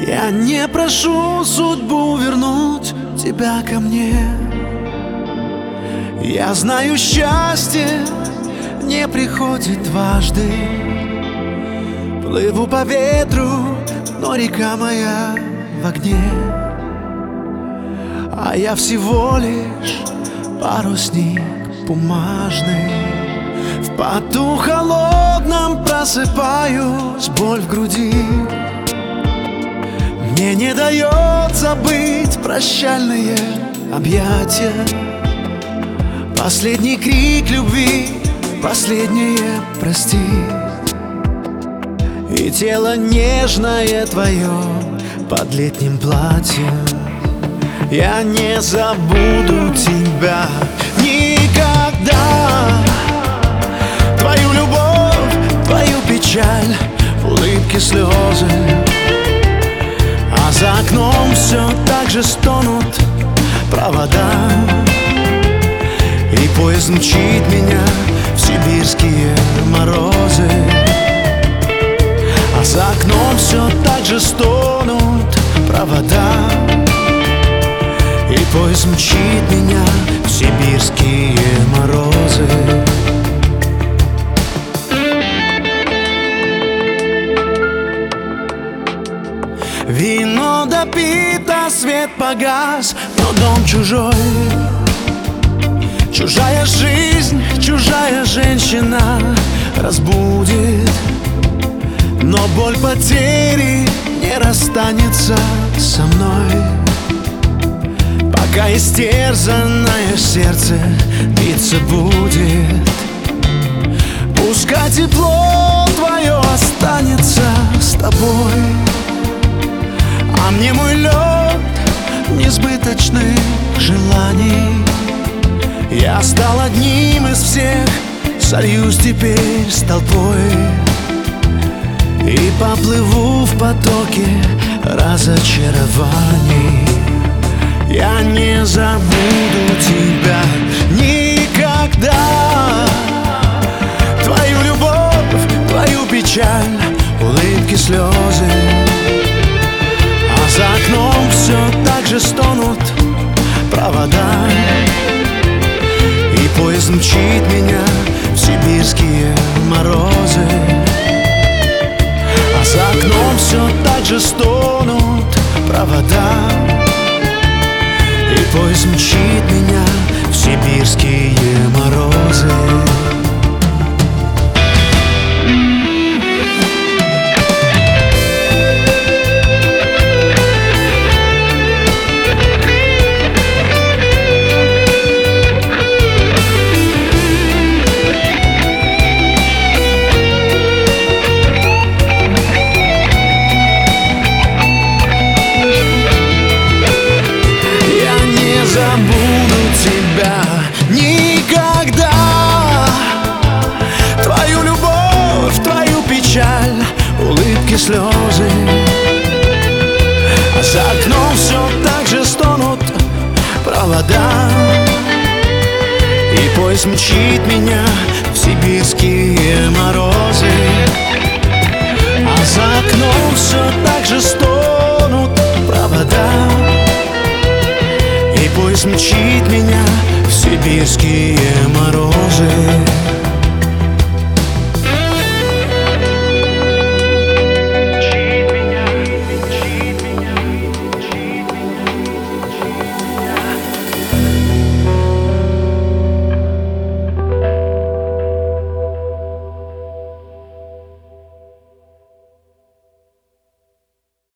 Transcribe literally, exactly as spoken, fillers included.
Я не прошу судьбу вернуть тебя ко мне. Я знаю, счастье не приходит дважды. Плыву по ветру, но река моя в огне. А я всего лишь парусник бумажный. В поту холодном просыпаюсь, боль в груди мне не дает забыть прощальные объятия. Последний крик любви, последнее прости. И тело нежное твое под летним платьем. Я не забуду тебя никогда. Твою любовь, твою печаль, улыбки, слезы. А за окном все так же стонут провода. И поезд мчит меня в сибирские морозы. А за окном все так же стонут провода. И поезд мчит меня в сибирские морозы. Вино допито, свет погас, но дом чужой. Чужая жизнь, чужая женщина разбудит. Но боль потери не расстанется со мной, пока истерзанное сердце биться будет. Пускай тепло твое останется с тобой, а мне мой лед несбыточных желаний. Я стал одним из всех, сольюсь теперь с толпой и поплыву в потоке разочарований. Я не забуду тебя никогда. Твою любовь, твою печаль, улыбки, слезы. А за окном все так же стонут провода. И поезд мчит меня в сибирские морозы. А за окном все так же стонут провода. И поезд мчит меня в сибирские морозы. Забуду тебя никогда. Твою любовь, твою печаль, улыбки, слезы. А за окном все так же стонут провода. И поезд мчит меня в сибирские